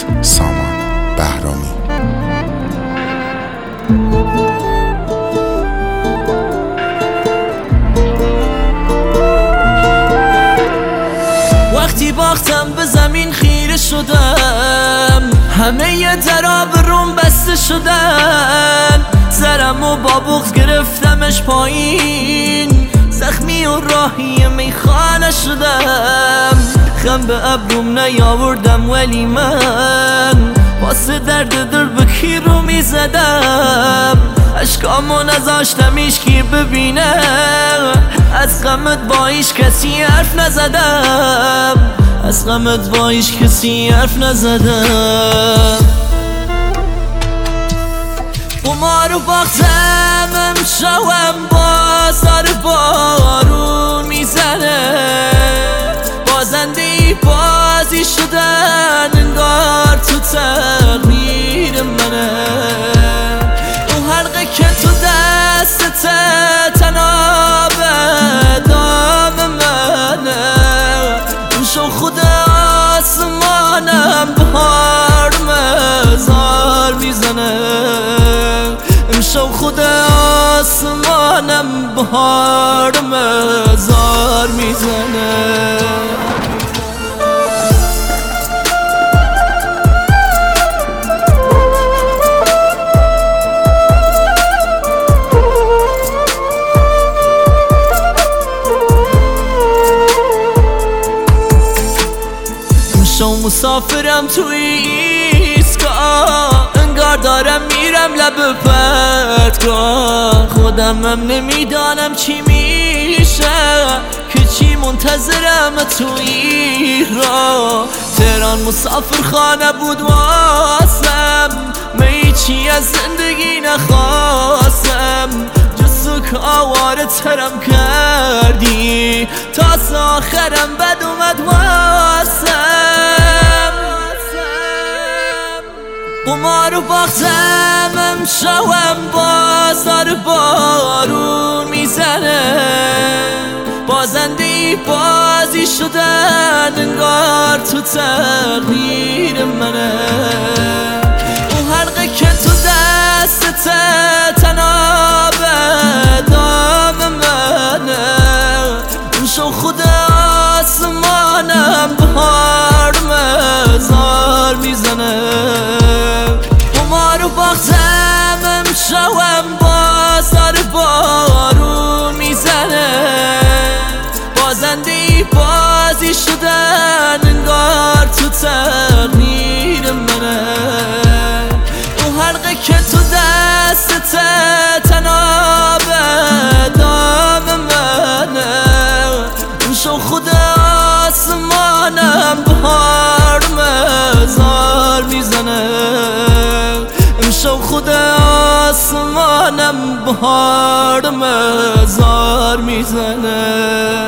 سامان بهرامی. وقتی باختم به زمین خیره شدم، همه ی درا به روم بسته شدن، سرم و با بغض گرفتمش پایین، زخمی و راهی میخانه شدم، خم به ابروم نیاوردم ولی من واسه درد دل به کی رو میزدم، اشکامو نذاشتم ایشکی ببینه، از غمت با هیچ کسی حرف نزدم، از غمت با هیچ کسی حرف نزدم. قمار و باختم امشبم بازار بارون میزنه، بازنده ای بازی شدن انگار تو تقدیر منه، اون حلقه که تو دستت تناب دام منه، اون شو خود آسمانم بهار مزار میزنه، امشب خود آسمانم بهار مزار میزنه. امشب مسافرم توی ایستگاه، انگار دارم میرم لب پرتگاه، خودمم نمیدانم چی میشه که چی منتظرم توی راه، تهران مسافر خانه بود واسم، می چی از زندگی نخواستم، جز که آواره ترم کردی تا آخرم بد اومد واسم. قمار و باختم امشبم بازار بارون میزنه، بازنده ای بازی شدن انگار تو تقدیر منه، اون حلقه که تو دستت تناب دام منه، اون شو خود آسمانم بهار مزار میزنه. قمار و باختم امشبم بازار بارون میزنه، بازنده ای بازی شدن انگار تو تقدیر منه، اون حلقه که تو دستت تناب دام منه، اون شو خود آسمانم بهار مزار میزنه، امشب خود آسمانم بهار مزار میزنه.